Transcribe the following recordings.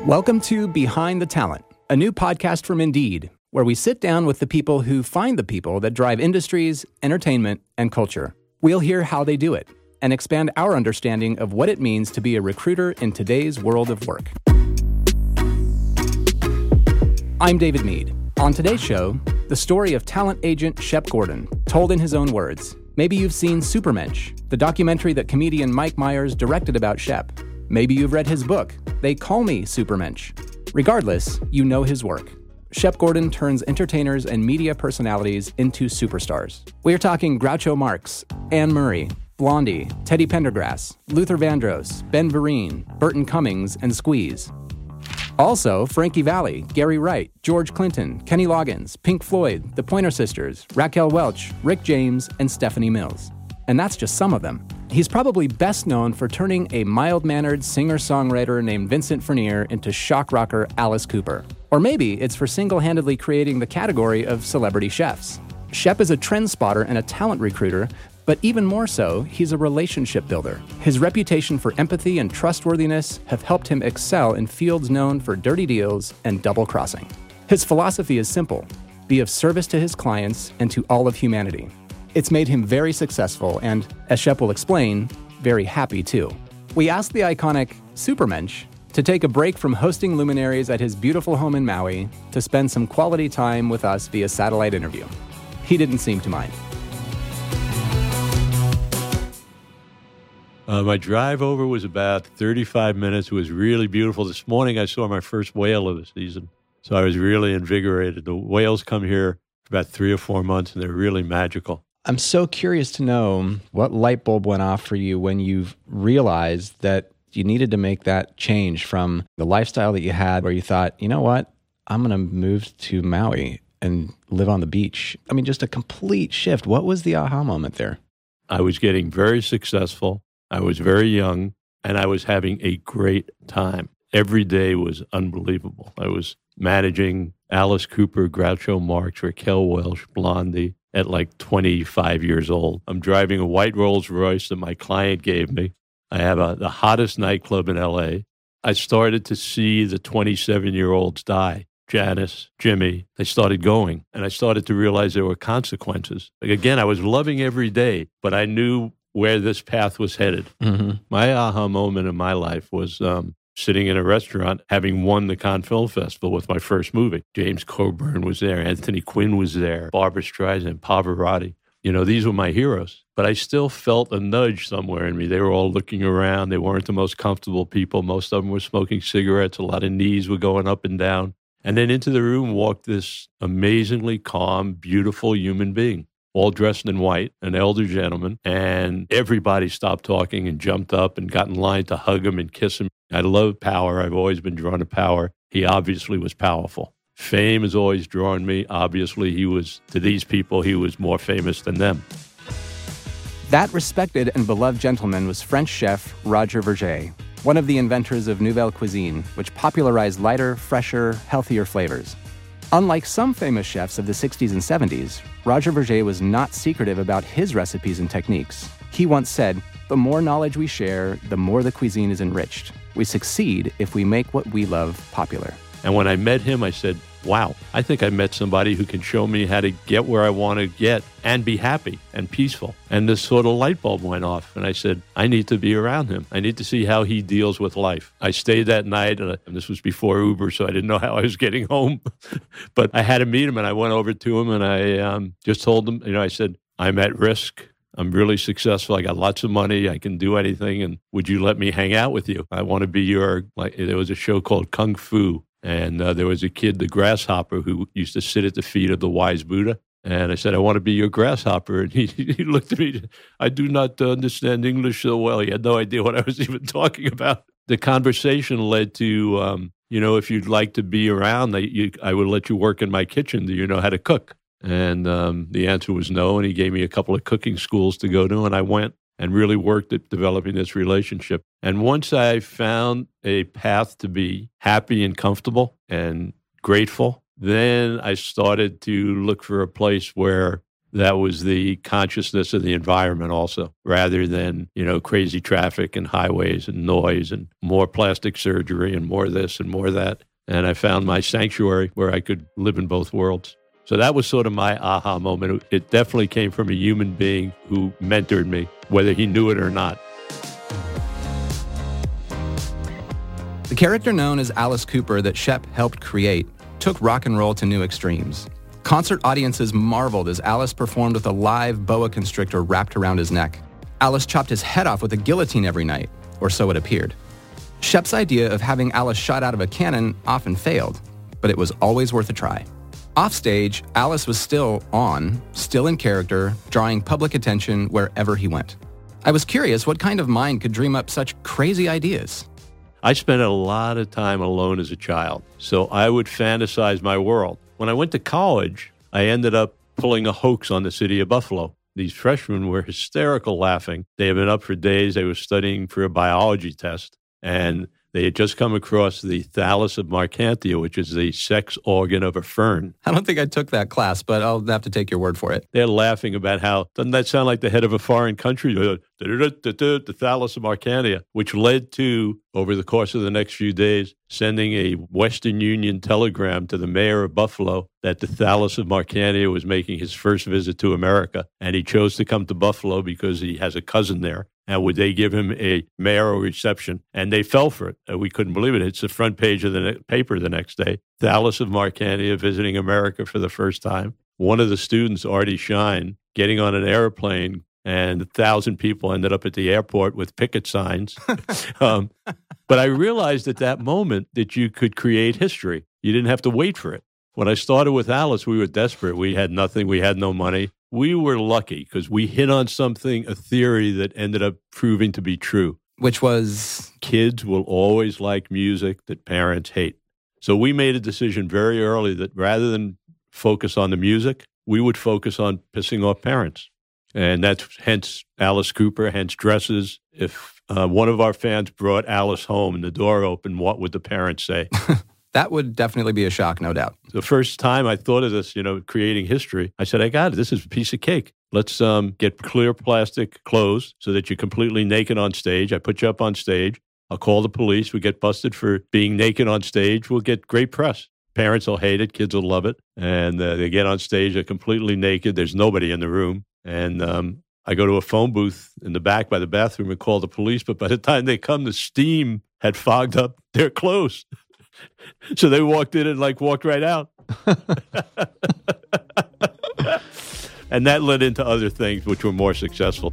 Welcome to Behind the Talent, a new podcast from Indeed, where we sit down with the people who find the people that drive industries, entertainment, and culture. We'll hear how they do it and expand our understanding of what it means to be a recruiter in today's world of work. I'm David Mead. On today's show, the story of talent agent Shep Gordon, told in his own words. Maybe you've seen Supermensch, the documentary that comedian Mike Myers directed about Shep. Maybe you've read his book, They Call Me Supermensch. Regardless, you know his work. Shep Gordon turns entertainers and media personalities into superstars. We are talking Groucho Marx, Anne Murray, Blondie, Teddy Pendergrass, Luther Vandross, Ben Vereen, Burton Cummings, and Squeeze. Also, Frankie Valli, Gary Wright, George Clinton, Kenny Loggins, Pink Floyd, the Pointer Sisters, Raquel Welch, Rick James, and Stephanie Mills. And that's just some of them. He's probably best known for turning a mild-mannered singer-songwriter named Vincent Furnier into shock rocker Alice Cooper. Or maybe it's for single-handedly creating the category of celebrity chefs. Shep is a trend spotter and a talent recruiter, but even more so, he's a relationship builder. His reputation for empathy and trustworthiness have helped him excel in fields known for dirty deals and double-crossing. His philosophy is simple: be of service to his clients and to all of humanity. It's made him very successful and, as Shep will explain, very happy too. We asked the iconic Supermensch to take a break from hosting luminaries at his beautiful home in Maui to spend some quality time with us via satellite interview. He didn't seem to mind. My drive over was about 35 minutes. It was really beautiful. This morning I saw my first whale of the season, so I was really invigorated. The whales come here for about 3 or 4 months, and they're really magical. I'm so curious to know what light bulb went off for you when you realized that you needed to make that change from the lifestyle that you had where you thought, you know what, I'm going to move to Maui and live on the beach. I mean, just a complete shift. What was the aha moment there? I was getting very successful. I was very young, and I was having a great time. Every day was unbelievable. I was managing Alice Cooper, Groucho Marx, Raquel Welch, Blondie at like 25 years old. I'm driving a white Rolls Royce that my client gave me. I have the hottest nightclub in L.A. I started to see the 27-year-olds die. Janice, Jimmy, they started going, and I started to realize there were consequences. Like, again, I was loving every day, but I knew where this path was headed. Mm-hmm. My aha moment in my life was sitting in a restaurant having won the Cannes Film Festival with my first movie. James Coburn was there. Anthony Quinn was there. Barbra Streisand, Pavarotti. You know, these were my heroes. But I still felt a nudge somewhere in me. They were all looking around. They weren't the most comfortable people. Most of them were smoking cigarettes. A lot of knees were going up and down. And then into the room walked this amazingly calm, beautiful human being, all dressed in white, an elder gentleman, and everybody stopped talking and jumped up and got in line to hug him and kiss him. I love power. I've always been drawn to power. He obviously was powerful. Fame has always drawn me. Obviously, to these people, he was more famous than them. That respected and beloved gentleman was French chef Roger Verger, one of the inventors of Nouvelle Cuisine, which popularized lighter, fresher, healthier flavors. Unlike some famous chefs of the 60s and 70s, Roger Verger was not secretive about his recipes and techniques. He once said, "The more knowledge we share, the more the cuisine is enriched. We succeed if we make what we love popular." And when I met him, I said, wow, I think I met somebody who can show me how to get where I want to get and be happy and peaceful. And this sort of light bulb went off. And I said, I need to be around him. I need to see how he deals with life. I stayed that night, and this was before Uber, so I didn't know how I was getting home. But I had to meet him, and I went over to him, and I just told him, I said, I'm at risk. I'm really successful. I got lots of money. I can do anything. And would you let me hang out with you? I want to be there was a show called Kung Fu. And there was a kid, the grasshopper, who used to sit at the feet of the wise Buddha. And I said, I want to be your grasshopper. And he looked at me, I do not understand English so well. He had no idea what I was even talking about. The conversation led to, if you'd like to be around, I would let you work in my kitchen. Do you know how to cook? And the answer was no. And he gave me a couple of cooking schools to go to. And I went and really worked at developing this relationship. And once I found a path to be happy and comfortable and grateful, then I started to look for a place where that was the consciousness of the environment also, rather than, crazy traffic and highways and noise and more plastic surgery and more this and more that. And I found my sanctuary where I could live in both worlds. So that was sort of my aha moment. It definitely came from a human being who mentored me, whether he knew it or not. The character known as Alice Cooper that Shep helped create took rock and roll to new extremes. Concert audiences marveled as Alice performed with a live boa constrictor wrapped around his neck. Alice chopped his head off with a guillotine every night, or so it appeared. Shep's idea of having Alice shot out of a cannon often failed, but it was always worth a try. Offstage, Alice was still in character, drawing public attention wherever he went. I was curious what kind of mind could dream up such crazy ideas. I spent a lot of time alone as a child, so I would fantasize my world. When I went to college, I ended up pulling a hoax on the city of Buffalo. These freshmen were hysterical laughing. They had been up for days. They were studying for a biology test, and they had just come across the thallus of Marcantia, which is the sex organ of a fern. I don't think I took that class, but I'll have to take your word for it. They're laughing about how, doesn't that sound like the head of a foreign country? The thallus of Marcantia, which led to, over the course of the next few days, sending a Western Union telegram to the mayor of Buffalo that the thallus of Marcantia was making his first visit to America. And he chose to come to Buffalo because he has a cousin there. And would they give him a mayoral reception? And they fell for it. We couldn't believe it. It's the front page of the paper the next day. Thallus of Marcantia visiting America for the first time. One of the students, Artie Shine, getting on an airplane, and 1,000 people ended up at the airport with picket signs. But I realized at that moment that you could create history. You didn't have to wait for it. When I started with Alice, we were desperate. We had nothing. We had no money. We were lucky because we hit on something, a theory that ended up proving to be true. Which was? Kids will always like music that parents hate. So we made a decision very early that rather than focus on the music, we would focus on pissing off parents. And that's hence Alice Cooper, hence dresses. If one of our fans brought Alice home and the door opened, what would the parents say? That would definitely be a shock, no doubt. The first time I thought of this, creating history, I said, I got it. This is a piece of cake. Let's get clear plastic clothes so that you're completely naked on stage. I put you up on stage. I'll call the police. We get busted for being naked on stage. We'll get great press. Parents will hate it. Kids will love it. And they get on stage. They're completely naked. There's nobody in the room. And I go to a phone booth in the back by the bathroom and call the police. But by the time they come, the steam had fogged up their clothes. So they walked in and walked right out. And that led into other things which were more successful.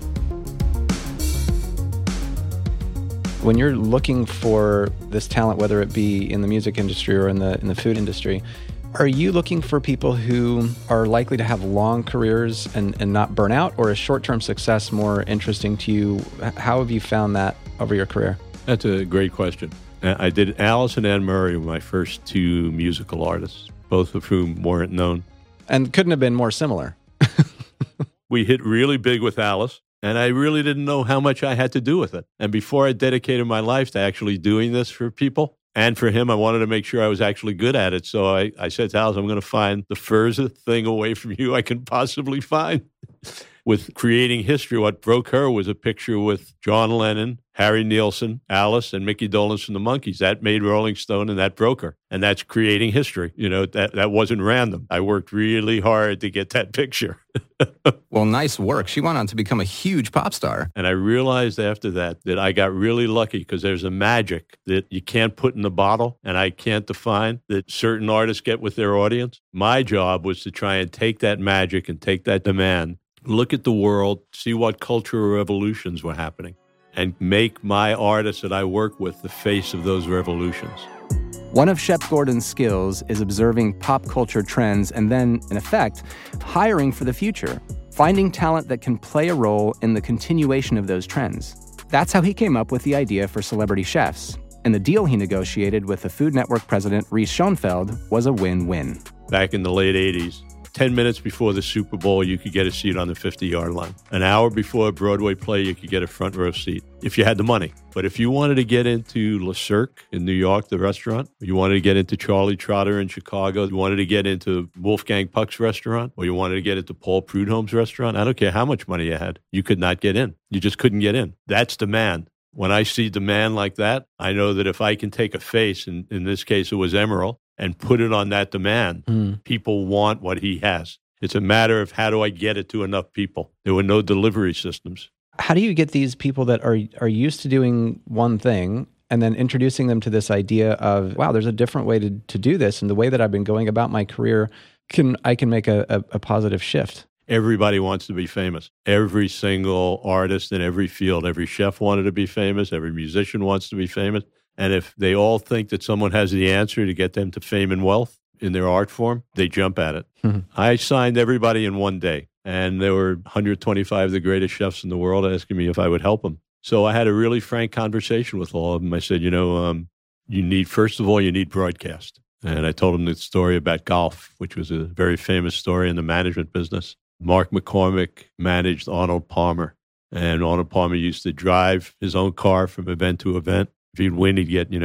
When you're looking for this talent, whether it be in the music industry or in the food industry, are you looking for people who are likely to have long careers and not burn out, or is short-term success more interesting to you? How have you found that over your career? That's a great question. I did Alice and Anne Murray were my first two musical artists, both of whom weren't known. And couldn't have been more similar. We hit really big with Alice, and I really didn't know how much I had to do with it. And before I dedicated my life to actually doing this for people, and for him, I wanted to make sure I was actually good at it. So I said to Alice, I'm going to find the furthest thing away from you I can possibly find. With creating history, what broke her was a picture with John Lennon, Harry Nilsson, Alice, and Mickey Dolenz from the Monkees. That made Rolling Stone, and that broke her. And that's creating history. That wasn't random. I worked really hard to get that picture. Well, nice work. She went on to become a huge pop star. And I realized after that I got really lucky because there's a magic that you can't put in the bottle and I can't define that certain artists get with their audience. My job was to try and take that magic and take that demand, look at the world, see what cultural revolutions were happening, and make my artists that I work with the face of those revolutions. One of Shep Gordon's skills is observing pop culture trends and then, in effect, hiring for the future, finding talent that can play a role in the continuation of those trends. That's how he came up with the idea for Celebrity Chefs, and the deal he negotiated with the Food Network president Reese Schoenfeld was a win-win. Back in the late 80s, 10 minutes before the Super Bowl, you could get a seat on the 50-yard line. An hour before a Broadway play, you could get a front row seat. if you had the money. But if you wanted to get into Le Cirque in New York, the restaurant, you wanted to get into Charlie Trotter in Chicago, you wanted to get into Wolfgang Puck's restaurant, or you wanted to get into Paul Prudhomme's restaurant, I don't care how much money you had, you could not get in. You just couldn't get in. That's demand. When I see demand like that, I know that if I can take a face, and in this case it was Emeril, and put it on that demand, people want what he has. It's a matter of how do I get it to enough people. There were no delivery systems. How do you get these people that are used to doing one thing and then introducing them to this idea of, wow, there's a different way to do this, and the way that I've been going about my career, I can make a positive shift? Everybody wants to be famous. Every single artist in every field, every chef wanted to be famous. Every musician wants to be famous. And if they all think that someone has the answer to get them to fame and wealth in their art form, they jump at it. I signed everybody in one day. And there were 125 of the greatest chefs in the world asking me if I would help them. So I had a really frank conversation with all of them. I said, first of all, you need broadcast. And I told them the story about golf, which was a very famous story in the management business. Mark McCormick managed Arnold Palmer. And Arnold Palmer used to drive his own car from event to event. If he'd win, he'd get,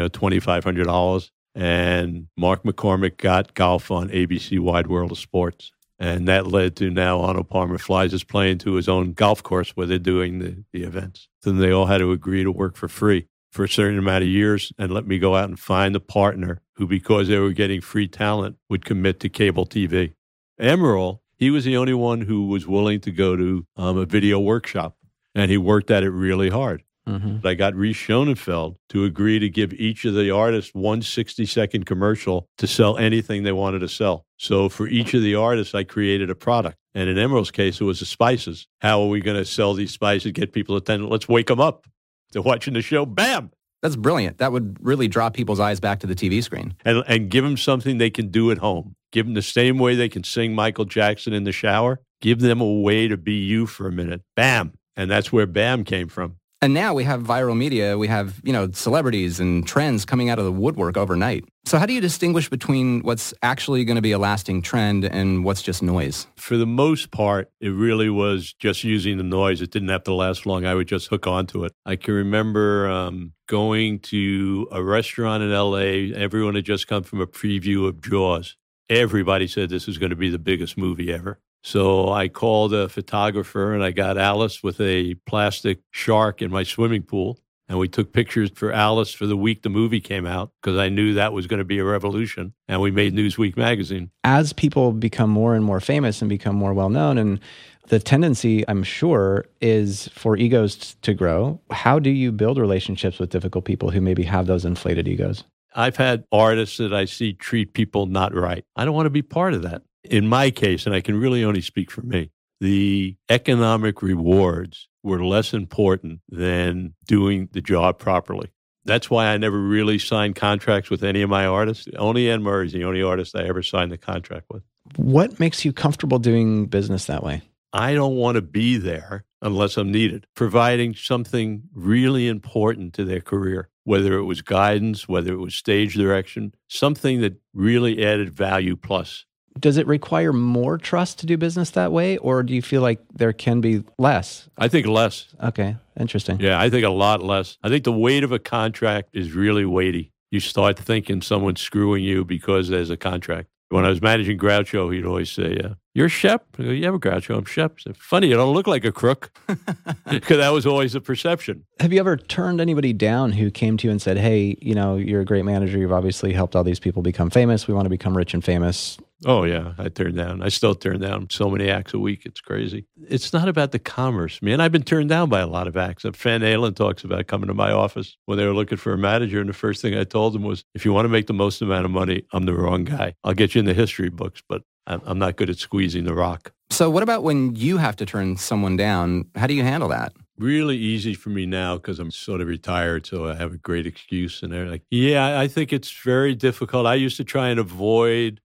$2,500. And Mark McCormick got golf on ABC Wide World of Sports. And that led to now Arnold Palmer flies his plane to his own golf course where they're doing the events. Then they all had to agree to work for free for a certain amount of years and let me go out and find a partner who, because they were getting free talent, would commit to cable TV. Emeril, he was the only one who was willing to go to a video workshop, and he worked at it really hard. I got Reese Schonenfeld to agree to give each of the artists one 60-second commercial to sell anything they wanted to sell. So for each of the artists, I created a product. And in Emeril's case, it was the spices. How are we going to sell these spices, get people attended? Let's wake them up. They're watching the show. Bam! That's brilliant. That would really draw people's eyes back to the TV screen. And give them something they can do at home. Give them the same way they can sing Michael Jackson in the shower. Give them a way to be you for a minute. Bam! And that's where BAM came from. And now we have viral media, we have, celebrities and trends coming out of the woodwork overnight. So how do you distinguish between what's actually going to be a lasting trend and what's just noise? For the most part, it really was just using the noise. It didn't have to last long. I would just hook onto it. I can remember going to a restaurant in L.A. Everyone had just come from a preview of Jaws. Everybody said this was going to be the biggest movie ever. So I called a photographer and I got Alice with a plastic shark in my swimming pool. And we took pictures for Alice for the week the movie came out because I knew that was going to be a revolution. And we made Newsweek magazine. As people become more and more famous and become more well-known, and the tendency, I'm sure, is for egos to grow. How do you build relationships with difficult people who maybe have those inflated egos? I've had artists that I see treat people not right. I don't want to be part of that. In my case, and I can really only speak for me, the economic rewards were less important than doing the job properly. That's why I never really signed contracts with any of my artists. Only Anne Murray is the only artist I ever signed the contract with. What makes you comfortable doing business that way? I don't want to be there unless I'm needed, providing something really important to their career, whether it was guidance, whether it was stage direction, something that really added value plus. Does it require more trust to do business that way, or do you feel like there can be less? I think less. Okay, interesting. Yeah, I think a lot less. I think the weight of a contract is really weighty. You start thinking someone's screwing you because there's a contract. When I was managing Groucho, he'd always say, "You're Shep?" I go, "Yeah, I'm Groucho. I'm Shep." I said, "Funny, you don't look like a crook." Because that was always the perception. Have you ever turned anybody down who came to you and said, "Hey, you're a great manager. You've obviously helped all these people become famous. We want to become rich and famous." Oh, yeah. I still turn down so many acts a week. It's crazy. It's not about the commerce, man. I've been turned down by a lot of acts. Van Halen talks about coming to my office when they were looking for a manager. And the first thing I told them was, if you want to make the most amount of money, I'm the wrong guy. I'll get you in the history books, but I'm not good at squeezing the rock. So what about when you have to turn someone down? How do you handle that? Really easy for me now because I'm sort of retired, so I have a great excuse. And they're like, yeah, I think it's very difficult. I used to try and avoid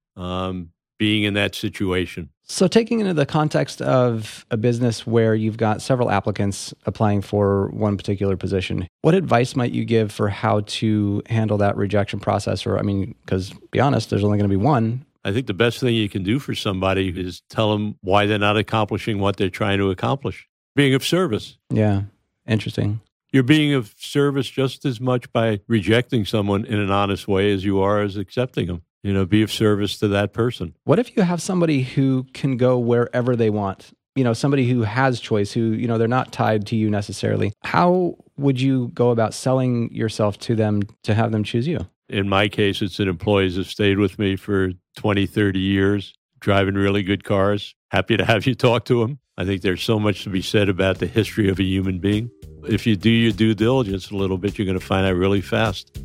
being in that situation. So taking into the context of a business where you've got several applicants applying for one particular position, what advice might you give for how to handle that rejection process? Or, because be honest, there's only going to be one. I think the best thing you can do for somebody is tell them why they're not accomplishing what they're trying to accomplish. Being of service. Yeah. Interesting. You're being of service just as much by rejecting someone in an honest way as you are as accepting them. Be of service to that person. What if you have somebody who can go wherever they want? Somebody who has choice, who, they're not tied to you necessarily. How would you go about selling yourself to them to have them choose you? In my case, it's that employees have stayed with me for 20, 30 years, driving really good cars. Happy to have you talk to them. I think there's so much to be said about the history of a human being. If you do your due diligence a little bit, you're going to find out really fast.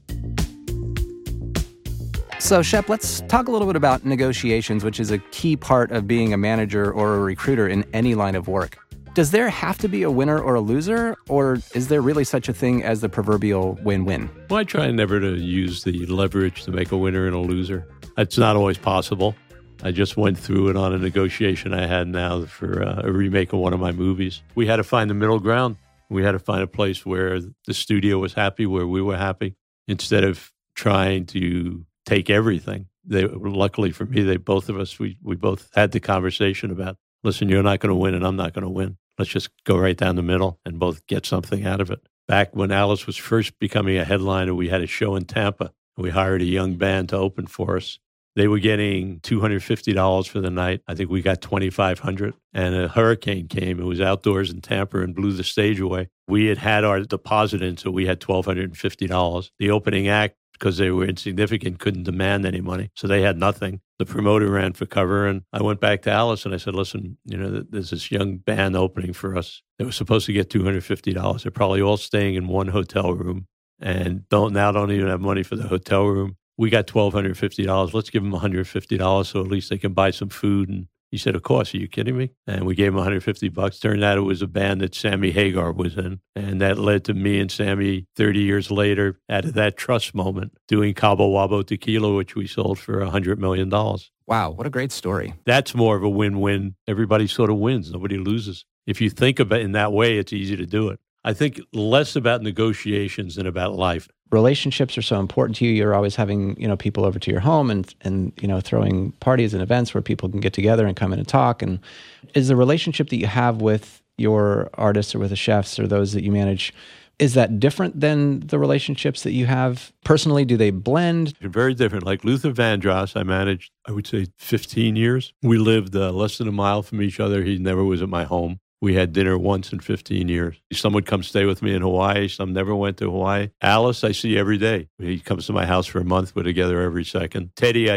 So, Shep, let's talk a little bit about negotiations, which is a key part of being a manager or a recruiter in any line of work. Does there have to be a winner or a loser, or is there really such a thing as the proverbial win-win? Well, I try never to use the leverage to make a winner and a loser. That's not always possible. I just went through it on a negotiation I had now for a remake of one of my movies. We had to find the middle ground. We had to find a place where the studio was happy, where we were happy, instead of trying to take everything. Luckily for me, both of us, we both had the conversation about, listen, you're not going to win and I'm not going to win. Let's just go right down the middle and both get something out of it. Back when Alice was first becoming a headliner, we had a show in Tampa. We hired a young band to open for us. They were getting $250 for the night. I think we got $2,500. And a hurricane came. It was outdoors in Tampa and blew the stage away. We had our deposit in, so we had $1,250. The opening act, because they were insignificant, couldn't demand any money. So they had nothing. The promoter ran for cover, and I went back to Alice and I said, listen, there's this young band opening for us. They were supposed to get $250. They're probably all staying in one hotel room and don't even have money for the hotel room. We got $1,250. Let's give them $150 so at least they can buy some food. And he said, of course, are you kidding me? And we gave him $150. Turned out it was a band that Sammy Hagar was in. And that led to me and Sammy 30 years later, out of that trust moment, doing Cabo Wabo Tequila, which we sold for $100 million. Wow, what a great story. That's more of a win-win. Everybody sort of wins. Nobody loses. If you think of it in that way, it's easy to do it. I think less about negotiations than about life. Relationships are so important to you. You're always having, people over to your home and throwing parties and events where people can get together and come in and talk. And is the relationship that you have with your artists or with the chefs or those that you manage, is that different than the relationships that you have personally? Do they blend? They're very different. Like Luther Vandross, I managed, I would say 15 years. We lived less than a mile from each other. He never was at my home. We had dinner once in 15 years. Some would come stay with me in Hawaii. Some never went to Hawaii. Alice, I see every day. He comes to my house for a month. We're together every second. Teddy,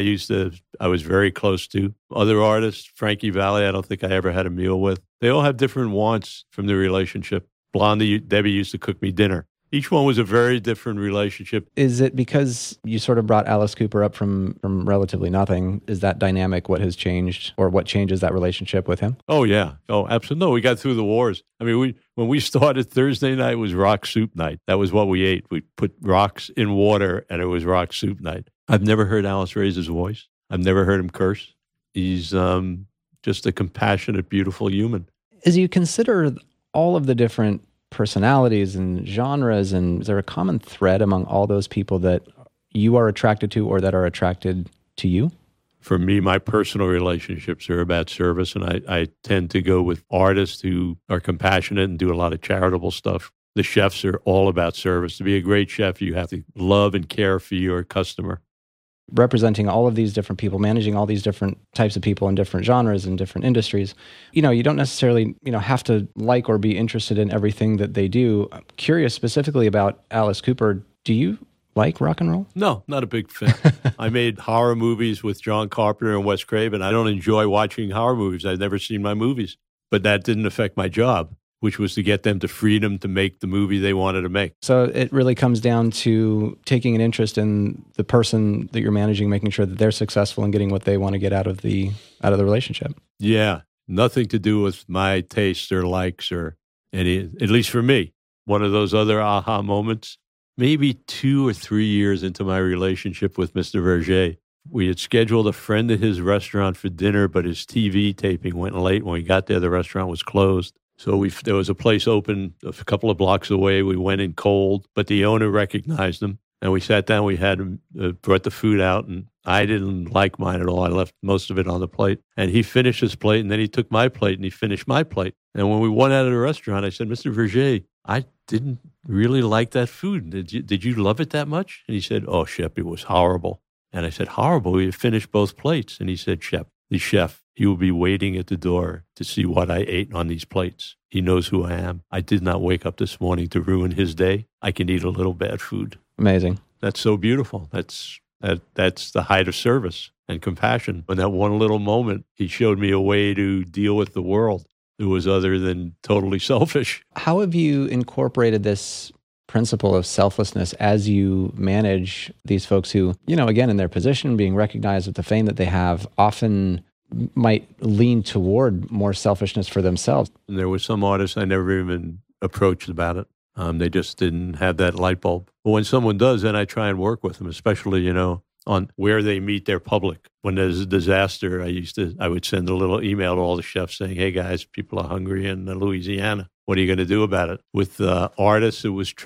I was very close to. Other artists, Frankie Valli, I don't think I ever had a meal with. They all have different wants from the relationship. Blondie, Debbie used to cook me dinner. Each one was a very different relationship. Is it because you sort of brought Alice Cooper up from relatively nothing? Is that dynamic what has changed, or what changes that relationship with him? Oh, yeah. Oh, absolutely. No, we got through the wars. I mean, when we started, Thursday night was rock soup night. That was what we ate. We put rocks in water, and it was rock soup night. I've never heard Alice raise his voice. I've never heard him curse. He's just a compassionate, beautiful human. As you consider all of the different personalities and genres, and is there a common thread among all those people that you are attracted to or that are attracted to you? For me, my personal relationships are about service, and I tend to go with artists who are compassionate and do a lot of charitable stuff. The chefs are all about service. To be a great chef, you have to love and care for your customer. Representing all of these different people, managing all these different types of people in different genres and different industries, you don't necessarily, have to like or be interested in everything that they do. I'm curious specifically about Alice Cooper. Do you like rock and roll? No, not a big fan. I made horror movies with John Carpenter and Wes Craven. I don't enjoy watching horror movies. I've never seen my movies, but that didn't affect my job, which was to get them to freedom to make the movie they wanted to make. So it really comes down to taking an interest in the person that you're managing, making sure that they're successful and getting what they want to get out of the relationship. Yeah, nothing to do with my tastes or likes or any, at least for me. One of those other aha moments, maybe 2 or 3 years into my relationship with Mr. Verger, we had scheduled a friend at his restaurant for dinner, but his TV taping went late. When we got there, the restaurant was closed. So there was a place open a couple of blocks away. We went in cold, but the owner recognized him. And we sat down. We had him, brought the food out, and I didn't like mine at all. I left most of it on the plate. And he finished his plate, and then he took my plate, and he finished my plate. And when we went out of the restaurant, I said, Mr. Verger, I didn't really like that food. Did you love it that much? And he said, oh, Shep, it was horrible. And I said, horrible? You finished both plates. And he said, Shep, the chef, he will be waiting at the door to see what I ate on these plates. He knows who I am. I did not wake up this morning to ruin his day. I can eat a little bad food. Amazing. That's so beautiful. That's the height of service and compassion. In that one little moment, he showed me a way to deal with the world that was other than totally selfish. How have you incorporated this principle of selflessness as you manage these folks who, again, in their position, being recognized with the fame that they have, often might lean toward more selfishness for themselves? And there were some artists I never even approached about it. They just didn't have that light bulb. But when someone does, then I try and work with them, especially, on where they meet their public. When there's a disaster, I would send a little email to all the chefs saying, hey guys, people are hungry in Louisiana. What are you going to do about it? With artists,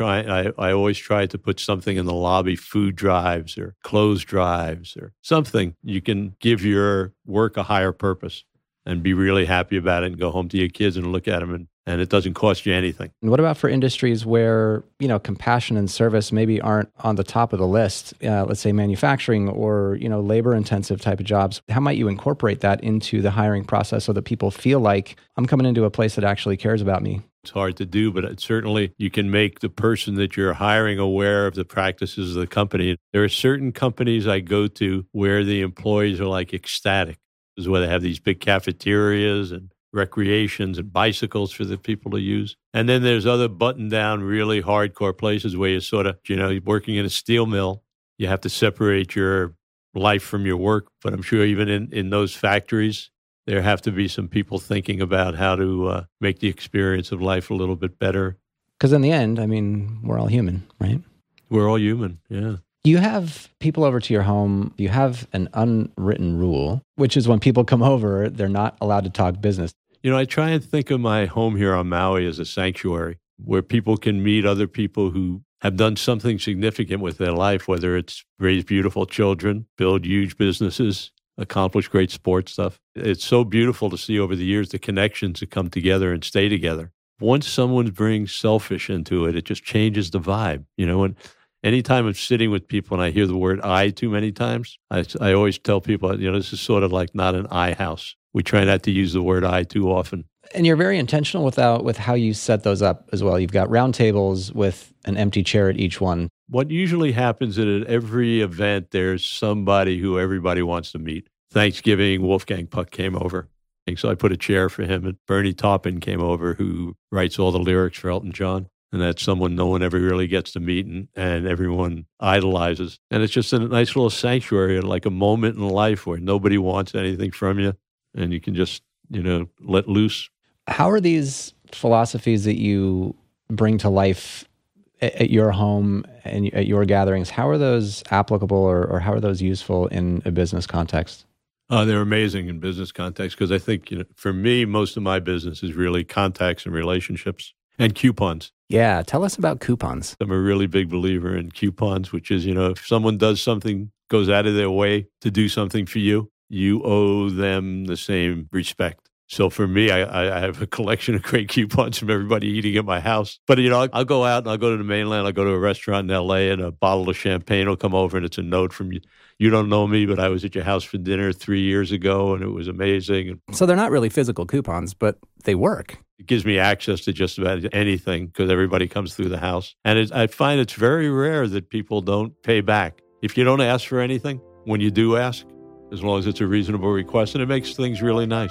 I always tried to put something in the lobby, food drives or clothes drives or something. You can give your work a higher purpose and be really happy about it and go home to your kids and look at them and it doesn't cost you anything. And what about for industries where, compassion and service maybe aren't on the top of the list? Let's say manufacturing or, labor-intensive type of jobs. How might you incorporate that into the hiring process so that people feel like I'm coming into a place that actually cares about me? It's hard to do, but certainly you can make the person that you're hiring aware of the practices of the company. There are certain companies I go to where the employees are like ecstatic. This is where they have these big cafeterias and recreations and bicycles for the people to use. And then there's other button-down, really hardcore places where you're sort of, you're working in a steel mill. You have to separate your life from your work. But I'm sure even in those factories, there have to be some people thinking about how to make the experience of life a little bit better. Because in the end, we're all human, right? We're all human, yeah. You have people over to your home. You have an unwritten rule, which is when people come over, they're not allowed to talk business. I try and think of my home here on Maui as a sanctuary where people can meet other people who have done something significant with their life, whether it's raise beautiful children, build huge businesses, accomplish great sports stuff. It's so beautiful to see over the years the connections that come together and stay together. Once someone brings selfish into it, it just changes the vibe. And anytime I'm sitting with people and I hear the word I too many times, I always tell people, this is sort of like not an I house. We try not to use the word I too often. And you're very intentional with how you set those up as well. You've got round tables with an empty chair at each one. What usually happens is at every event, there's somebody who everybody wants to meet. Thanksgiving, Wolfgang Puck came over. And so I put a chair for him. And Bernie Taupin came over, who writes all the lyrics for Elton John. And that's someone no one ever really gets to meet and everyone idolizes. And it's just a nice little sanctuary, like a moment in life where nobody wants anything from you. And you can just, let loose. How are these philosophies that you bring to life at your home and at your gatherings, how are those applicable or how are those useful in a business context? They're amazing in business context because I think, for me, most of my business is really contacts and relationships and coupons. Yeah, tell us about coupons. I'm a really big believer in coupons, which is, if someone does something, goes out of their way to do something for you, you owe them the same respect. So for me, I have a collection of great coupons from everybody eating at my house. But, I'll go out and I'll go to the mainland. I'll go to a restaurant in L.A. and a bottle of champagne will come over and it's a note from you. You don't know me, but I was at your house for dinner 3 years ago and it was amazing. So they're not really physical coupons, but they work. It gives me access to just about anything because everybody comes through the house. And I find it's very rare that people don't pay back. If you don't ask for anything, when you do ask, as long as it's a reasonable request, and it makes things really nice.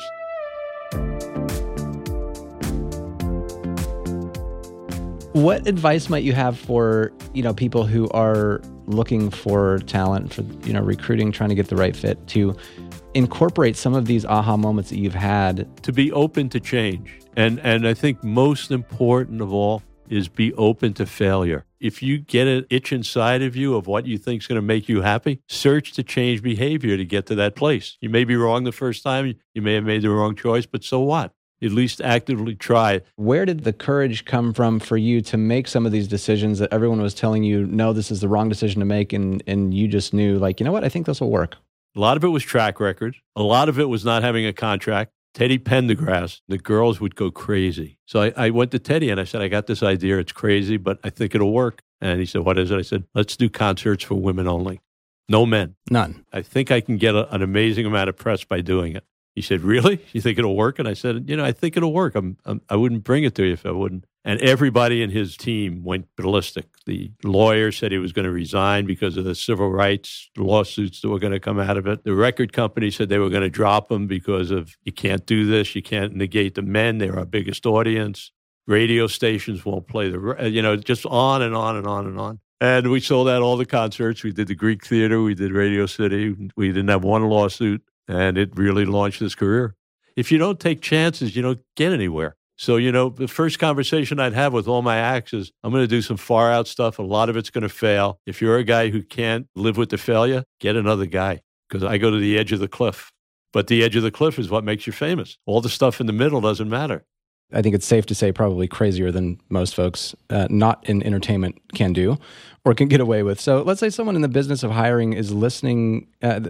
What advice might you have for, people who are looking for talent, for, recruiting, trying to get the right fit, to incorporate some of these aha moments that you've had? To be open to change. And I think most important of all is be open to failure. If you get an itch inside of you of what you think is going to make you happy, search to change behavior to get to that place. You may be wrong the first time. You may have made the wrong choice, but so what? At least actively try. Where did the courage come from for you to make some of these decisions that everyone was telling you, no, this is the wrong decision to make, and you just knew, like, you know what, I think this will work? A lot of it was track record. A lot of it was not having a contract. Teddy Pendergrass, the girls would go crazy. So I went to Teddy and I said, I got this idea. It's crazy, but I think it'll work. And he said, what is it? I said, let's do concerts for women only. No men. None. I think I can get an amazing amount of press by doing it. He said, really? You think it'll work? And I said, I think it'll work. I wouldn't bring it to you if I wouldn't. And everybody in his team went ballistic. The lawyer said he was going to resign because of the civil rights lawsuits that were going to come out of it. The record company said they were going to drop him because of, you can't do this. You can't negate the men. They're our biggest audience. Radio stations won't play just on and on and on and on. And we sold out all the concerts. We did the Greek Theater. We did Radio City. We didn't have one lawsuit. And it really launched his career. If you don't take chances, you don't get anywhere. So, the first conversation I'd have with all my acts is, I'm going to do some far out stuff. A lot of it's going to fail. If you're a guy who can't live with the failure, get another guy, because I go to the edge of the cliff. But the edge of the cliff is what makes you famous. All the stuff in the middle doesn't matter. I think it's safe to say probably crazier than most folks not in entertainment can do or can get away with. So let's say someone in the business of hiring is listening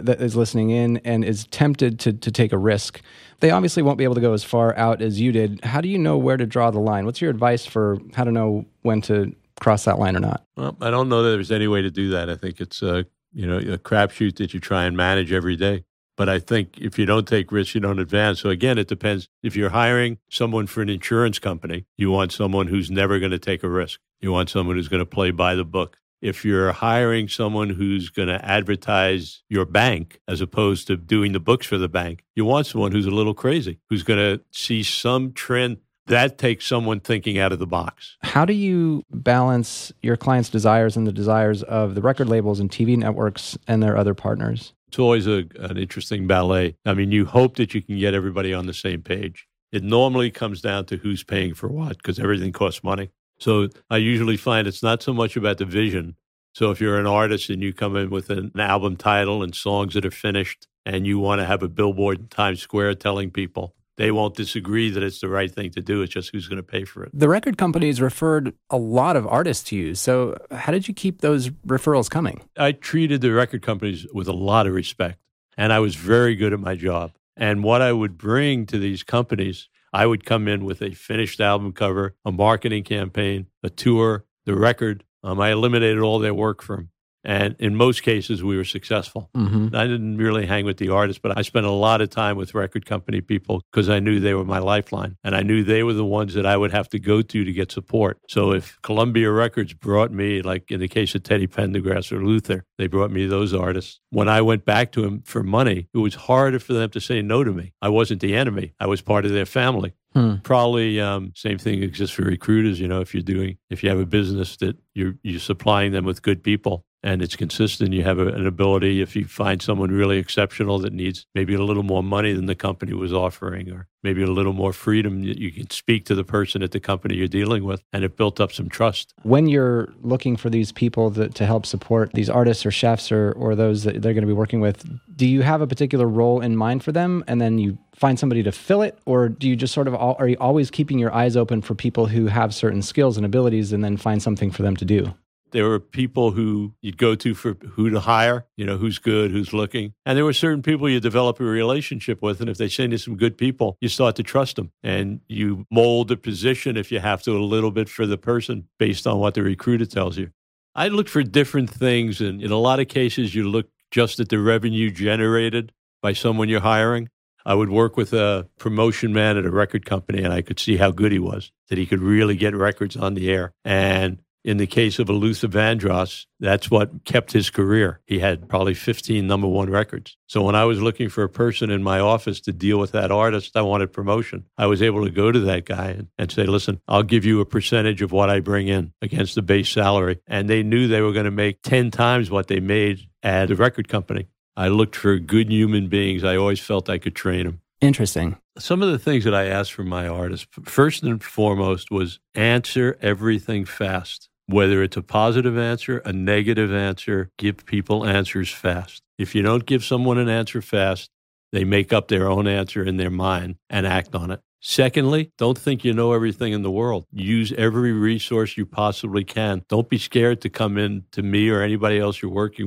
in and is tempted to take a risk. They obviously won't be able to go as far out as you did. How do you know where to draw the line? What's your advice for how to know when to cross that line or not? Well, I don't know that there's any way to do that. I think it's a crapshoot that you try and manage every day. But I think if you don't take risks, you don't advance. So again, it depends. If you're hiring someone for an insurance company, you want someone who's never going to take a risk. You want someone who's going to play by the book. If you're hiring someone who's going to advertise your bank as opposed to doing the books for the bank, you want someone who's a little crazy, who's going to see some trend. That takes someone thinking out of the box. How do you balance your clients' desires and the desires of the record labels and TV networks and their other partners? It's always an interesting ballet. I mean, you hope that you can get everybody on the same page. It normally comes down to who's paying for what, because everything costs money. So I usually find it's not so much about the vision. So if you're an artist and you come in with an album title and songs that are finished and you want to have a billboard in Times Square telling people, they won't disagree that it's the right thing to do. It's just who's going to pay for it. The record companies referred a lot of artists to you. So how did you keep those referrals coming? I treated the record companies with a lot of respect, and I was very good at my job. And what I would bring to these companies, I would come in with a finished album cover, a marketing campaign, a tour, the record. I eliminated all their work for them. And in most cases, we were successful. Mm-hmm. I didn't really hang with the artists, but I spent a lot of time with record company people because I knew they were my lifeline. And I knew they were the ones that I would have to go to get support. So if Columbia Records brought me, like in the case of Teddy Pendergrass or Luther, they brought me those artists. When I went back to them for money, it was harder for them to say no to me. I wasn't the enemy. I was part of their family. Probably same thing exists for recruiters. If you have a business that you're supplying them with good people and it's consistent, you have an ability. If you find someone really exceptional that needs maybe a little more money than the company was offering, or maybe a little more freedom, you can speak to the person at the company you're dealing with, and it built up some trust. When you're looking for these people to help support these artists or chefs or those that they're going to be working with, do you have a particular role in mind for them, and then you find somebody to fill it, or do you just sort of are you always keeping your eyes open for people who have certain skills and abilities, and then find something for them to do? There were people who you'd go to for who to hire, who's good, who's looking. And there were certain people you develop a relationship with. And if they send you some good people, you start to trust them. And you mold the position, if you have to, a little bit for the person based on what the recruiter tells you. I look for different things. And in a lot of cases, you look just at the revenue generated by someone you're hiring. I would work with a promotion man at a record company, and I could see how good he was, that he could really get records on the air. And in the case of Luther Vandross, that's what kept his career. He had probably 15 number one records. So when I was looking for a person in my office to deal with that artist, I wanted promotion. I was able to go to that guy and say, listen, I'll give you a percentage of what I bring in against the base salary. And they knew they were going to make 10 times what they made at the record company. I looked for good human beings. I always felt I could train them. Interesting. Some of the things that I asked from my artists, first and foremost, was answer everything fast. Whether it's a positive answer, a negative answer, give people answers fast. If you don't give someone an answer fast, they make up their own answer in their mind and act on it. Secondly, don't think you know everything in the world. Use every resource you possibly can. Don't be scared to come in to me or anybody else you're working with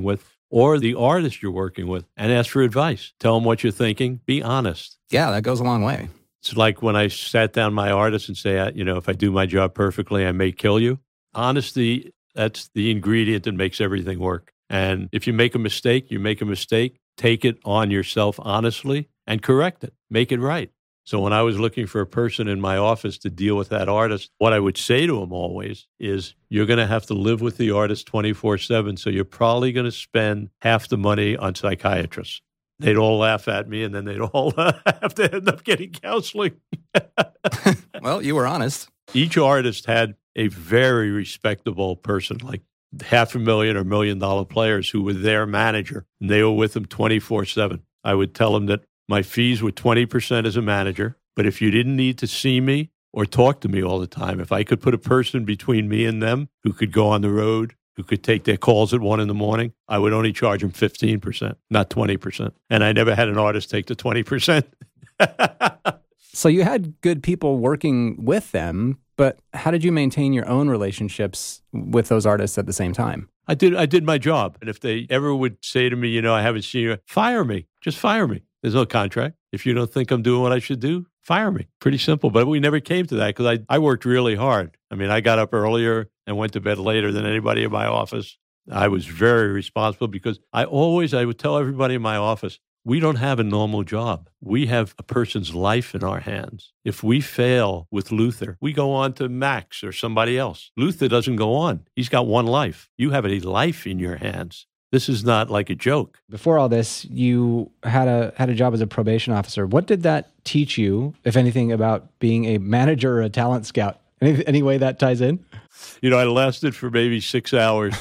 or the artist you're working with and ask for advice. Tell them what you're thinking. Be honest. Yeah, that goes a long way. It's like when I sat down my artist and say, if I do my job perfectly, I may kill you. Honesty, that's the ingredient that makes everything work. And if you make a mistake, you make a mistake. Take it on yourself honestly and correct it. Make it right. So when I was looking for a person in my office to deal with that artist, what I would say to them always is, you're going to have to live with the artist 24/7. So you're probably going to spend half the money on psychiatrists. They'd all laugh at me, and then they'd all have to end up getting counseling. Well, you were honest. Each artist had a very respectable person, like $500,000 or $1 million players who were their manager, and they were with them 24/7. I would tell them that my fees were 20% as a manager, but if you didn't need to see me or talk to me all the time, if I could put a person between me and them who could go on the road, who could take their calls at 1 a.m, I would only charge them 15%, not 20%. And I never had an artist take the 20%. So you had good people working with them, but how did you maintain your own relationships with those artists at the same time? I did my job. And if they ever would say to me, I haven't seen you, fire me. Just fire me. There's no contract. If you don't think I'm doing what I should do, fire me. Pretty simple. But we never came to that because I worked really hard. I mean, I got up earlier and went to bed later than anybody in my office. I was very responsible because I would tell everybody in my office, we don't have a normal job. We have a person's life in our hands. If we fail with Luther, we go on to Max or somebody else. Luther doesn't go on. He's got one life. You have a life in your hands. This is not like a joke. Before all this, you had a job as a probation officer. What did that teach you, if anything, about being a manager or a talent scout? Any way that ties in? I lasted for maybe 6 hours.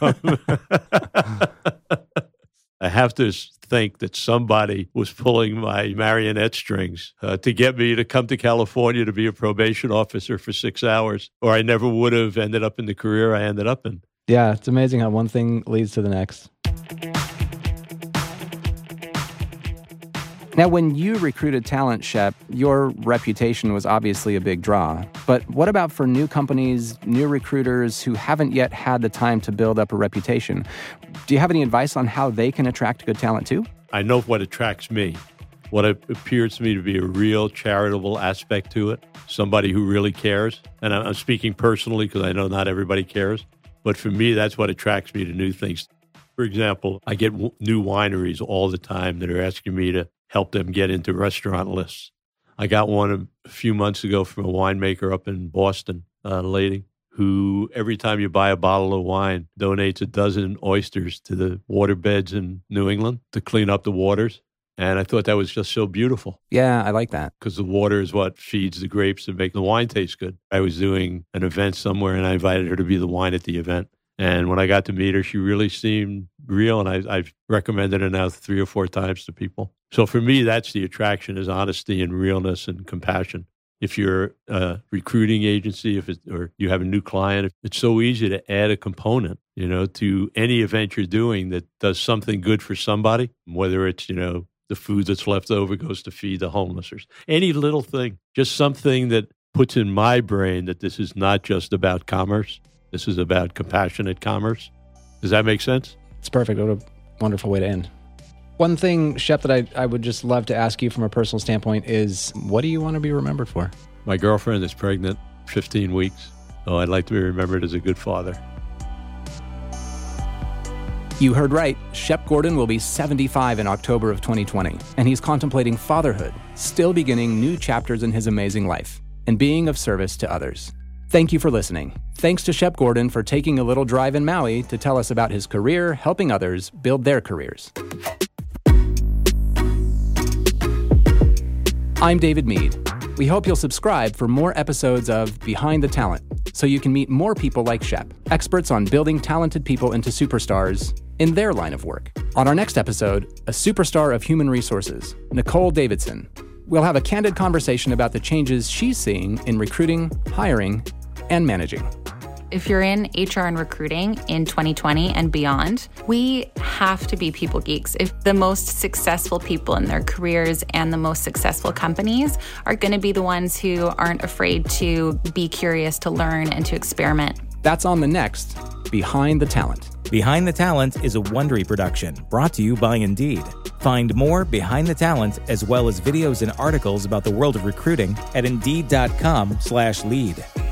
I have to think that somebody was pulling my marionette strings to get me to come to California to be a probation officer for 6 hours, or I never would have ended up in the career I ended up in. Yeah, it's amazing how one thing leads to the next. Now, when you recruited talent, Shep, your reputation was obviously a big draw. But what about for new companies, new recruiters who haven't yet had the time to build up a reputation? Do you have any advice on how they can attract good talent too? I know what attracts me. What appears to me to be a real charitable aspect to it, somebody who really cares. And I'm speaking personally because I know not everybody cares. But for me, that's what attracts me to new things. For example, I get new wineries all the time that are asking me to help them get into restaurant lists. I got one a few months ago from a winemaker up in Boston, a lady who every time you buy a bottle of wine, donates a dozen oysters to the waterbeds in New England to clean up the waters. And I thought that was just so beautiful. Yeah, I like that. Because the water is what feeds the grapes and make the wine taste good. I was doing an event somewhere and I invited her to be the wine at the event. And when I got to meet her, she really seemed real. And I've recommended her now 3 or 4 times to people. So for me, that's the attraction, is honesty and realness and compassion. If you're a recruiting agency, or you have a new client, it's so easy to add a component, to any event you're doing that does something good for somebody, whether it's, the food that's left over goes to feed the homeless, or any little thing, just something that puts in my brain that this is not just about commerce. This is about compassionate commerce. Does that make sense? It's perfect. What a wonderful way to end. One thing, Shep, that I would just love to ask you from a personal standpoint is, what do you want to be remembered for? My girlfriend is pregnant, 15 weeks. So I'd like to be remembered as a good father. You heard right. Shep Gordon will be 75 in October of 2020, and he's contemplating fatherhood, still beginning new chapters in his amazing life, and being of service to others. Thank you for listening. Thanks to Shep Gordon for taking a little drive in Maui to tell us about his career helping others build their careers. I'm David Mead. We hope you'll subscribe for more episodes of Behind the Talent, so you can meet more people like Shep, experts on building talented people into superstars in their line of work. On our next episode, a superstar of human resources, Nicole Davidson. We'll have a candid conversation about the changes she's seeing in recruiting, hiring, and managing. If you're in HR and recruiting in 2020 and beyond, we have to be people geeks. If the most successful people in their careers and the most successful companies are going to be the ones who aren't afraid to be curious, to learn, and to experiment. That's on the next Behind the Talent. Behind the Talent is a Wondery production brought to you by Indeed. Find more Behind the Talent as well as videos and articles about the world of recruiting at Indeed.com/lead.